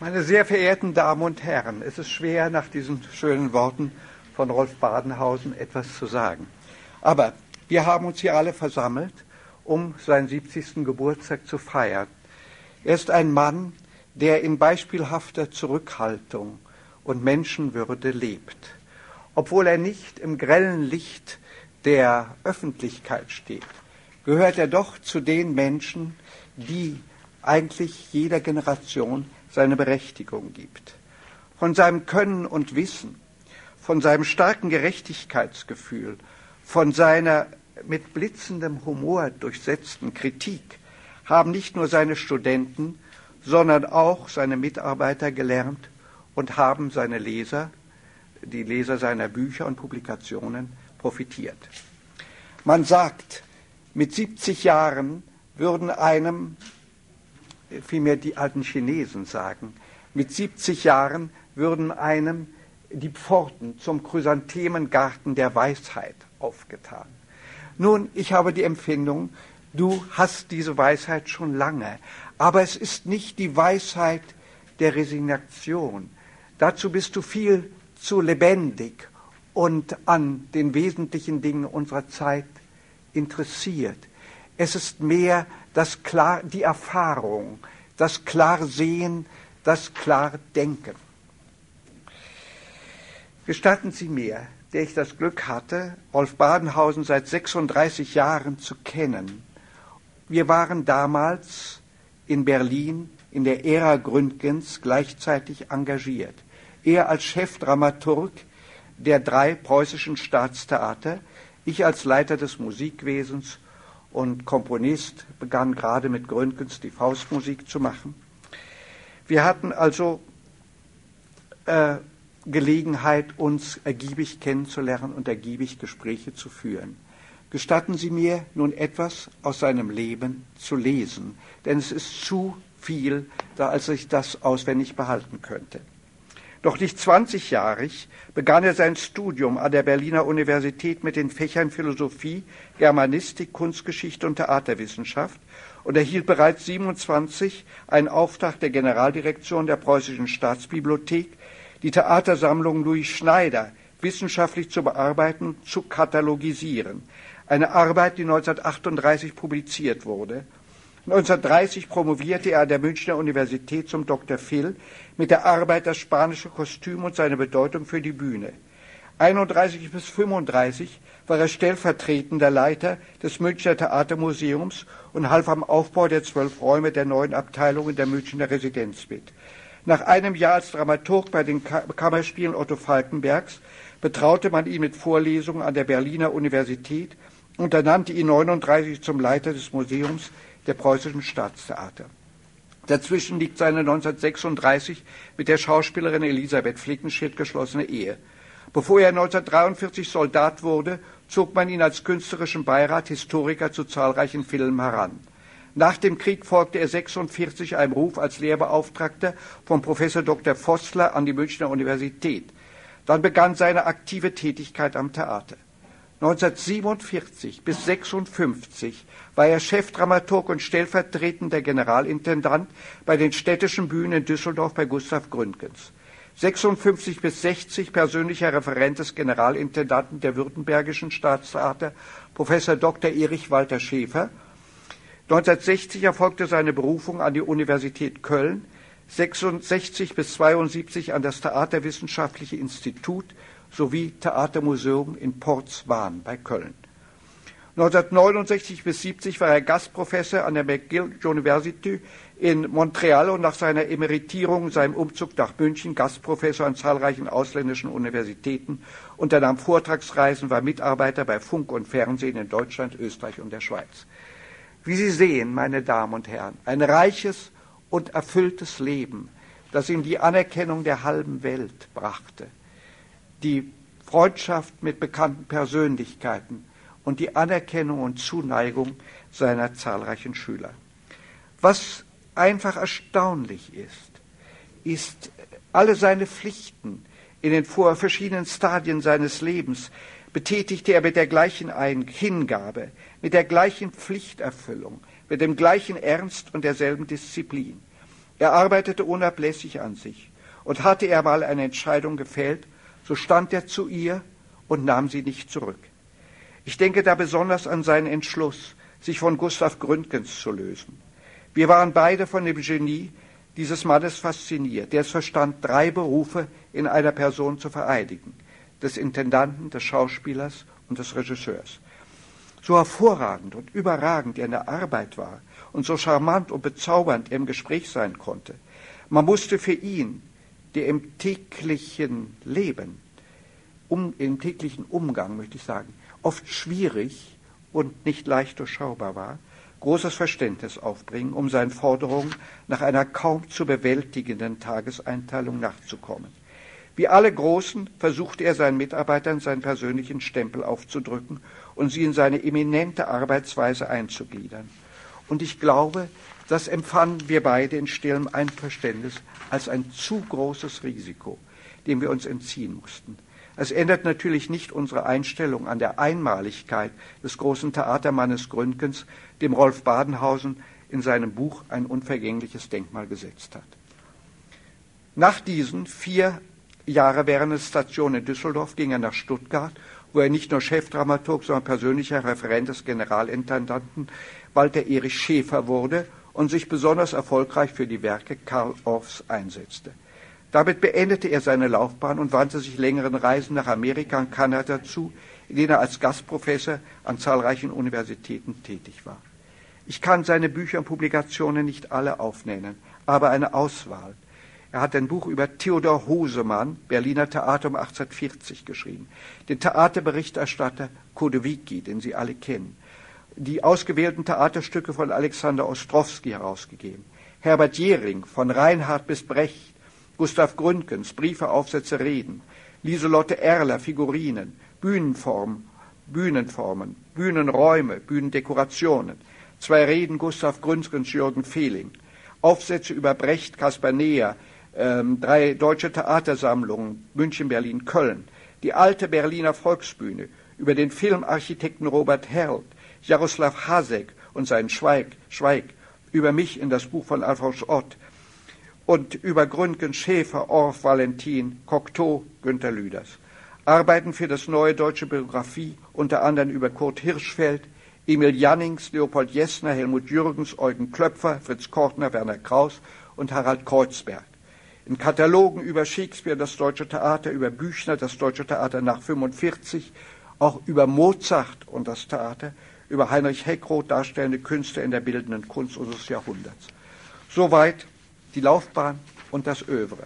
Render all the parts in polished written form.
Meine sehr verehrten Damen und Herren, es ist schwer, nach diesen schönen Worten von Rolf Badenhausen etwas zu sagen. Aber wir haben uns hier alle versammelt, um seinen 70. Geburtstag zu feiern. Er ist ein Mann, der in beispielhafter Zurückhaltung und Menschenwürde lebt. Obwohl er nicht im grellen Licht der Öffentlichkeit steht, gehört er doch zu den Menschen, die eigentlich jeder Generation seine Berechtigung gibt. Von seinem Können und Wissen, von seinem starken Gerechtigkeitsgefühl, von seiner mit blitzendem Humor durchsetzten Kritik haben nicht nur seine Studenten, sondern auch seine Mitarbeiter gelernt und haben seine Leser, die Leser seiner Bücher und Publikationen, profitiert. Man sagt, mit 70 Jahren würden einem, vielmehr die alten Chinesen sagen, mit 70 Jahren würden einem die Pforten zum Chrysanthemengarten der Weisheit aufgetan. Nun, ich habe die Empfindung, du hast diese Weisheit schon lange, aber es ist nicht die Weisheit der Resignation. Dazu bist du viel zu lebendig und an den wesentlichen Dingen unserer Zeit interessiert. Es ist mehr die Erfahrung, das Klarsehen, das Klardenken. Gestatten Sie mir, der ich das Glück hatte, Rolf Badenhausen seit 36 Jahren zu kennen. Wir waren damals in Berlin in der Ära Gründgens gleichzeitig engagiert. Er als Chefdramaturg der 3 preußischen Staatstheater, ich als Leiter des Musikwesens und Komponist, begann gerade mit Gründgens die Faustmusik zu machen. Wir hatten also Gelegenheit, uns ergiebig kennenzulernen und ergiebig Gespräche zu führen. Gestatten Sie mir nun etwas aus seinem Leben zu lesen, denn es ist zu viel, als ich das auswendig behalten könnte. Noch nicht 20-jährig begann er sein Studium an der Berliner Universität mit den Fächern Philosophie, Germanistik, Kunstgeschichte und Theaterwissenschaft und erhielt bereits 27 einen Auftrag der Generaldirektion der Preußischen Staatsbibliothek, die Theatersammlung Louis Schneider wissenschaftlich zu bearbeiten und zu katalogisieren. Eine Arbeit, die 1938 publiziert wurde. 1930 promovierte er an der Münchner Universität zum Dr. Phil mit der Arbeit Das spanische Kostüm und seine Bedeutung für die Bühne. 31 bis 35 war er stellvertretender Leiter des Münchner Theatermuseums und half am Aufbau der 12 Räume der neuen Abteilung in der Münchner Residenz mit. Nach einem Jahr als Dramaturg bei den Kammerspielen Otto Falckenbergs betraute man ihn mit Vorlesungen an der Berliner Universität und ernannte ihn 1939 zum Leiter des Museums der Preußischen Staatstheater. Dazwischen liegt seine 1936 mit der Schauspielerin Elisabeth Flickenschild geschlossene Ehe. Bevor er 1943 Soldat wurde, zog man ihn als künstlerischen Beirat Historiker zu zahlreichen Filmen heran. Nach dem Krieg folgte er 1946 einem Ruf als Lehrbeauftragter von Professor Dr. Vossler an die Münchner Universität. Dann begann seine aktive Tätigkeit am Theater. 1947 bis 1956 war er Chefdramaturg und stellvertretender Generalintendant bei den städtischen Bühnen in Düsseldorf bei Gustav Gründgens. 1956 bis 1960 persönlicher Referent des Generalintendanten der Württembergischen Staatstheater, Professor Dr. Erich Walter Schäfer. 1960 erfolgte seine Berufung an die Universität Köln, 1966 bis 1972 an das Theaterwissenschaftliche Institut sowie Theatermuseum in Portswahn bei Köln. 1969 bis 1970 war er Gastprofessor an der McGill University in Montreal und nach seiner Emeritierung, seinem Umzug nach München, Gastprofessor an zahlreichen ausländischen Universitäten, unternahm Vortragsreisen, war Mitarbeiter bei Funk und Fernsehen in Deutschland, Österreich und der Schweiz. Wie Sie sehen, meine Damen und Herren, ein reiches und erfülltes Leben, das ihm die Anerkennung der halben Welt brachte, die Freundschaft mit bekannten Persönlichkeiten und die Anerkennung und Zuneigung seiner zahlreichen Schüler. Was einfach erstaunlich ist alle seine Pflichten in den verschiedenen Stadien seines Lebens betätigte er mit der gleichen Hingabe, mit der gleichen Pflichterfüllung, mit dem gleichen Ernst und derselben Disziplin. Er arbeitete unablässig an sich. Und hatte er mal eine Entscheidung gefällt, so stand er zu ihr und nahm sie nicht zurück. Ich denke da besonders an seinen Entschluss, sich von Gustav Gründgens zu lösen. Wir waren beide von dem Genie dieses Mannes fasziniert, der es verstand, 3 Berufe in einer Person zu vereinigen: des Intendanten, des Schauspielers und des Regisseurs. So hervorragend und überragend er in der Arbeit war und so charmant und bezaubernd er im Gespräch sein konnte. Man musste für ihn, der im täglichen Leben, im täglichen Umgang, möchte ich sagen, oft schwierig und nicht leicht durchschaubar war, großes Verständnis aufbringen, um seinen Forderungen nach einer kaum zu bewältigenden Tageseinteilung nachzukommen. Wie alle Großen versuchte er seinen Mitarbeitern seinen persönlichen Stempel aufzudrücken und sie in seine eminente Arbeitsweise einzugliedern. Und ich glaube, das empfanden wir beide in stillem Einverständnis als ein zu großes Risiko, dem wir uns entziehen mussten. Es ändert natürlich nicht unsere Einstellung an der Einmaligkeit des großen Theatermannes Gründgens, dem Rolf Badenhausen in seinem Buch ein unvergängliches Denkmal gesetzt hat. Nach diesen 4 Jahre während der Station in Düsseldorf ging er nach Stuttgart, wo er nicht nur Chefdramaturg, sondern persönlicher Referent des Generalintendanten Walter Erich Schäfer wurde und sich besonders erfolgreich für die Werke Karl Orffs einsetzte. Damit beendete er seine Laufbahn und wandte sich längeren Reisen nach Amerika und Kanada zu, in denen er als Gastprofessor an zahlreichen Universitäten tätig war. Ich kann seine Bücher und Publikationen nicht alle aufnennen, aber eine Auswahl. Er hat ein Buch über Theodor Hosemann, Berliner Theater um 1840, geschrieben, den Theaterberichterstatter Kodewicki, den Sie alle kennen, die ausgewählten Theaterstücke von Alexander Ostrowski herausgegeben, Herbert Jähring, von Reinhard bis Brecht, Gustav Gründgens, Briefe, Aufsätze, Reden, Lieselotte Erler, Figurinen, Bühnenformen, Bühnenräume, Bühnendekorationen, 2 Reden Gustav Gründgens, Jürgen Fehling, Aufsätze über Brecht, Caspar Neher, 3 deutsche Theatersammlungen, München, Berlin, Köln, die alte Berliner Volksbühne, über den Filmarchitekten Robert Herlt, Jaroslav Hasek und seinen Schweig, über mich in das Buch von Alfons Ott und über Gründgens, Schäfer, Orff, Valentin, Cocteau, Günter Lüders. Arbeiten für das Neue Deutsche Biographie, unter anderem über Kurt Hirschfeld, Emil Jannings, Leopold Jessner, Helmut Jürgens, Eugen Klöpfer, Fritz Kortner, Werner Kraus und Harald Kreuzberg. In Katalogen über Shakespeare, das Deutsche Theater, über Büchner, das Deutsche Theater nach 1945, auch über Mozart und das Theater, über Heinrich Heckroth, darstellende Künstler in der bildenden Kunst unseres Jahrhunderts. Soweit die Laufbahn und das Œuvre.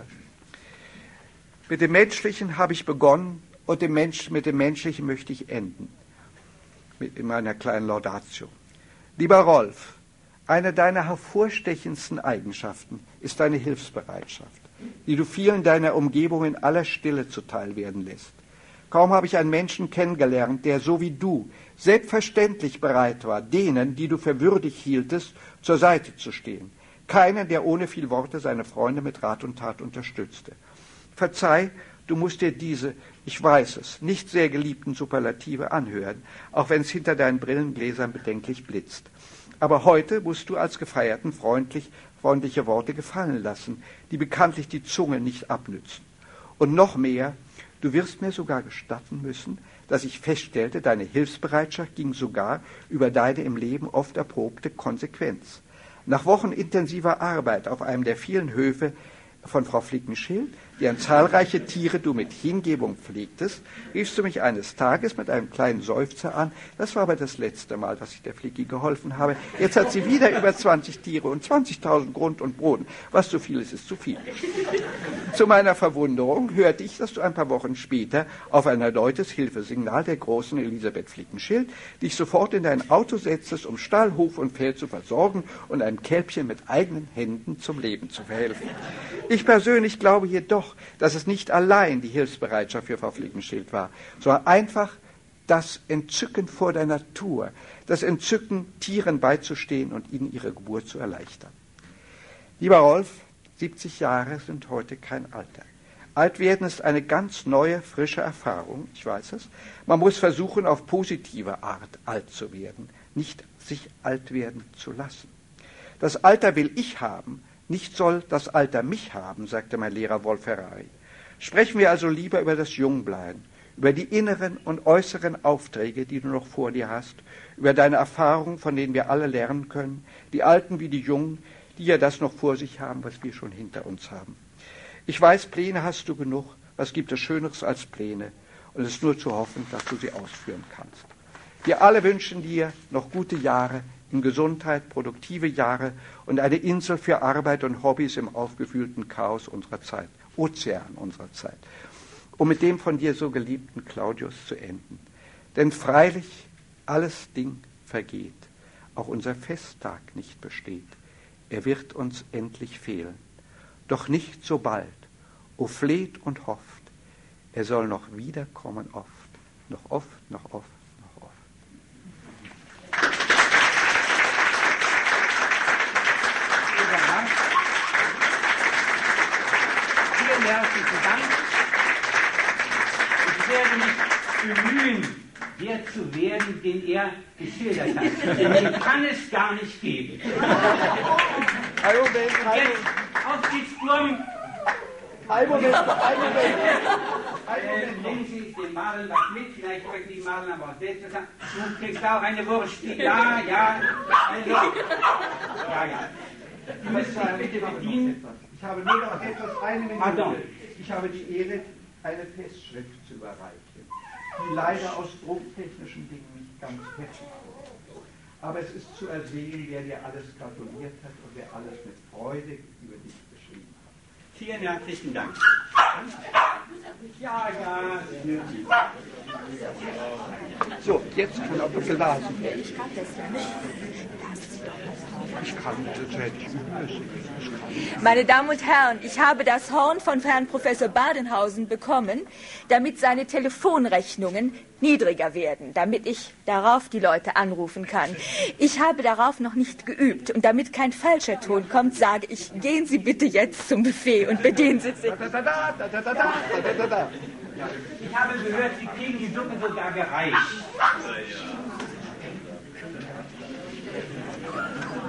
Mit dem Menschlichen habe ich begonnen und mit dem Menschlichen möchte ich enden. In meiner kleinen Laudatio. Lieber Rolf, eine deiner hervorstechendsten Eigenschaften ist deine Hilfsbereitschaft, die du vielen deiner Umgebung in aller Stille zuteil werden lässt. Kaum habe ich einen Menschen kennengelernt, der so wie du selbstverständlich bereit war, denen, die du für würdig hieltest, zur Seite zu stehen. Keinen, der ohne viel Worte seine Freunde mit Rat und Tat unterstützte. Verzeih, du musst dir diese, ich weiß es, nicht sehr geliebten Superlative anhören, auch wenn es hinter deinen Brillengläsern bedenklich blitzt. Aber heute musst du als Gefeierten freundliche Worte gefallen lassen, die bekanntlich die Zunge nicht abnützen. Und noch mehr, du wirst mir sogar gestatten müssen, dass ich feststellte, deine Hilfsbereitschaft ging sogar über deine im Leben oft erprobte Konsequenz. Nach Wochen intensiver Arbeit auf einem der vielen Höfe von Frau Flickenschild, deren zahlreiche Tiere du mit Hingebung pflegtest, riefst du mich eines Tages mit einem kleinen Seufzer an. Das war aber das letzte Mal, dass ich der Flicki geholfen habe. Jetzt hat sie wieder über 20 Tiere und 20.000 Grund und Boden. Was zu viel ist, ist zu viel. Zu meiner Verwunderung hörte ich, dass du ein paar Wochen später auf ein erneutes Hilfesignal der großen Elisabeth Flickenschild dich sofort in dein Auto setztest, um Stall, Hof und Feld zu versorgen und einem Kälbchen mit eigenen Händen zum Leben zu verhelfen. Ich persönlich glaube jedoch, dass es nicht allein die Hilfsbereitschaft für Frau Flickenschild war, sondern einfach das Entzücken vor der Natur, das Entzücken, Tieren beizustehen und ihnen ihre Geburt zu erleichtern. Lieber Rolf, 70 Jahre sind heute kein Alter. Alt werden ist eine ganz neue, frische Erfahrung, ich weiß es. Man muss versuchen, auf positive Art alt zu werden, nicht sich alt werden zu lassen. Das Alter will ich haben, Nicht soll das Alter mich haben, sagte mein Lehrer Wolf Ferrari. Sprechen wir also lieber über das Jungbleiben, über die inneren und äußeren Aufträge, die du noch vor dir hast, über deine Erfahrungen, von denen wir alle lernen können, die Alten wie die Jungen, die ja das noch vor sich haben, was wir schon hinter uns haben. Ich weiß, Pläne hast du genug. Was gibt es Schöneres als Pläne? Und es ist nur zu hoffen, dass du sie ausführen kannst. Wir alle wünschen dir noch gute Jahre in Gesundheit, produktive Jahre und eine Insel für Arbeit und Hobbys im aufgewühlten Chaos unserer Zeit, Ozean unserer Zeit, um mit dem von dir so geliebten Claudius zu enden. Denn freilich, alles Ding vergeht, auch unser Festtag nicht besteht. Er wird uns endlich fehlen, doch nicht so bald. O fleht und hofft, er soll noch wiederkommen oft, noch oft, noch oft, noch oft. Vielen herzlichen Dank. Ich werde mich bemühen, der zu werden, den er geschildert hat. Denn den kann es gar nicht geben. Jetzt auf die Sturm. Ein Moment. Nehmen Sie den Malen was mit, vielleicht können die Malen aber auch selbst sagen. Du kriegst auch eine Wurst. Ja. Also. Ja. Du musst bitte bedienen. Ich habe nur noch etwas, eine Minute. Ich habe die Ehre, eine Festschrift zu überreichen, die leider aus drucktechnischen Dingen nicht ganz fertig wurde. Aber es ist zu ersehen, wer dir alles gratuliert hat und wer alles mit Freude über dich geschrieben hat. Vielen herzlichen Dank. Ja. So, jetzt kann auch gelesen werden. Ich kann das ja nicht. Ich kann, das hätte ich üben müssen. Meine Damen und Herren, ich habe das Horn von Herrn Professor Badenhausen bekommen, damit seine Telefonrechnungen niedriger werden, damit ich darauf die Leute anrufen kann. Ich habe darauf noch nicht geübt und damit kein falscher Ton kommt, sage ich, gehen Sie bitte jetzt zum Buffet und bedienen Sie sich. Ich habe gehört, Sie kriegen die Suppe sogar gereicht.